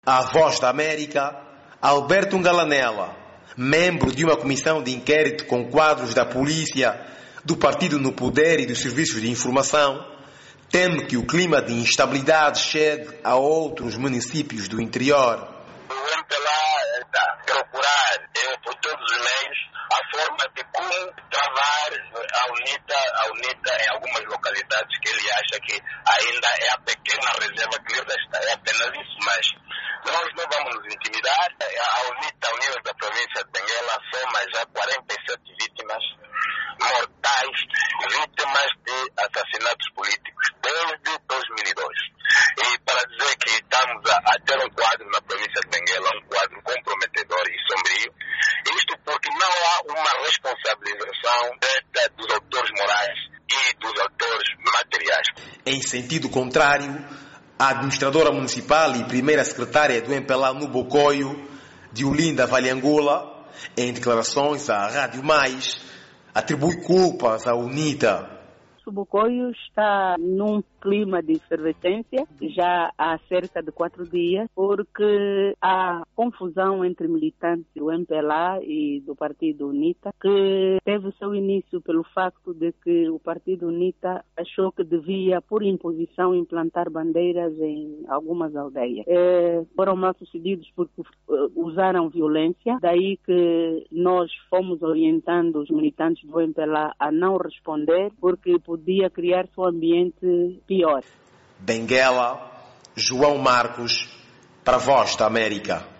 À Voz da América, Alberto Ngalanella, membro de uma comissão de inquérito com quadros da polícia, do partido no poder e dos serviços de informação, teme que o clima de instabilidade chegue a outros municípios do interior. O MPLA está a procurar, por todos os meios, a forma de como travar a UNITA em algumas localidades que ele acha que ainda é a pequena reserva que lhe resta. É apenas isso, mas nós não vamos nos intimidar. A UNITA, a União da província de Benguela, soma já 47 vítimas mortais, vítimas de assassinatos políticos desde 2002. E para dizer que estamos a ter um quadro na província de Benguela, um quadro comprometedor e sombrio, isto porque não há uma responsabilização dos autores morais e dos autores materiais. Em sentido contrário, a administradora municipal e primeira secretária do MPLA no Bocoio, Diolinda Valhangola, em declarações à Rádio Mais, atribui culpas à UNITA. O Bocoio está num clima de efervescência já há cerca de 4 dias, porque há confusão entre militantes do MPLA e do partido UNITA, que teve o seu início pelo facto de que o partido UNITA achou que devia, por imposição, implantar bandeiras em algumas aldeias. Foram mal sucedidos porque usaram violência, daí que nós fomos orientando os militantes do MPLA a não responder, porque podia criar-se um ambiente pior. Benguela, João Marcos, para a Voz da América.